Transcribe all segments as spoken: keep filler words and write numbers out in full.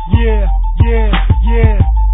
yeah, yeah, yeah.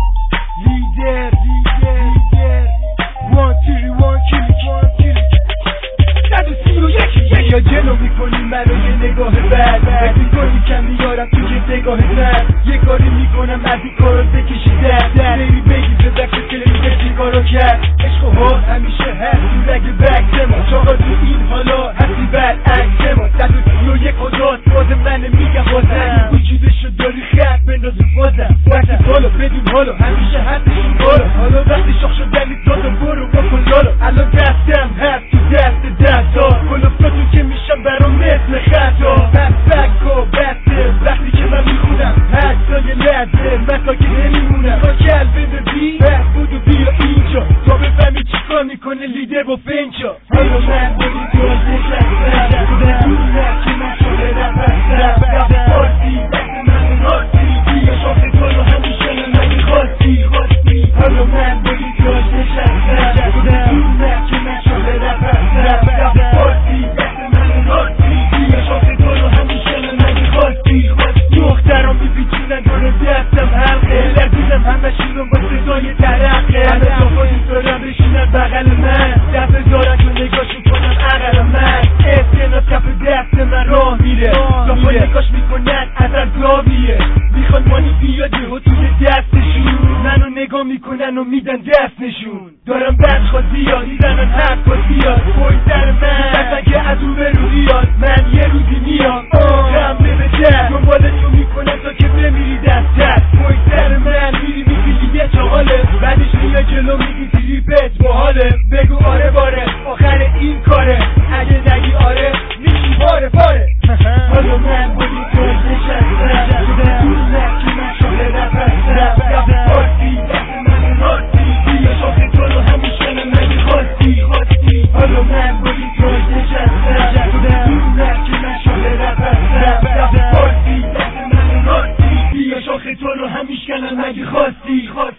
Leader, leader, leader. One, two, one, kill it, one, kill it. صد و سی و یکی یا جلو میکنی منو یه نگاه بد فکر میکنی کم میارم تو یه نگاه زد یه کاری میکنم از این کارو بکشی در بری بگی به وقت تلویزیون کارو کرد عشق ها همیشه هست تو رگ بکس ما چاقا تو این حالا هستی بد عکس ما صد و سی و یک کجاست باز من میگم بازم وجودشو داری خط بنداز بازم وقتی بالا بدون حالا همیشه هستشون بالا حالا وقتی شاخ شدنی دادا برو بکن لالا الان دستم هست تو دست دست کل افتادون که میشم برام مثل خطا بس بک و بسته وقتی که من میخونم حسای لحظه مسا که نمیمونم تا کلبه ببین بس بودو بیا اینجا تا بفهمی چی کار میکنه لیدر با فنجا حالا من بودی تو نشستم دونم که من شده نفستم پارتی دست من راستی بیا شاخه تو رو همیشه من خواستی حالا من بودی تو نشستم دونم که من شده نفستم پارتی دست من راستی بیا شاخه تو رو همیشه من خواستی دخترم میپیچونن کنه دستم حلقه لرزیدم همشونم با صدای ترقه همه صافا دوست دارم بشینن بغل من دست دارن تو نگاهشون کنم عقل من اسکناس کف دست من راه میره صافا نگاش میکنن ازم داویه میخوان مانی بیاد یهو توی دستشون منو نگاه میکنن و میدن دست نشون دارم بچ خواد بیاد میزنن حرف خواد بیاد پای سر من دستن که از اون برو بیاد من یه روزی میام رمله به در دنبال تو میکنم تا که بمیری دست دست پای سر من میری میگی یه چاقاله بعدش میای جلو میگی تریپت باحاله بگو آره باره آخر این کاره اگه نگی آره میشی باره باره حالا من بودی تو نشستم دونم که من شده نفستم پارتی دست من راستی بیا شاخه تو رو همیشه من خواستی حالا من بودی تو نشستم دونم که من شده نفستم پارتی دست من راستی بیا شاخه تو رو همیشه من خواستی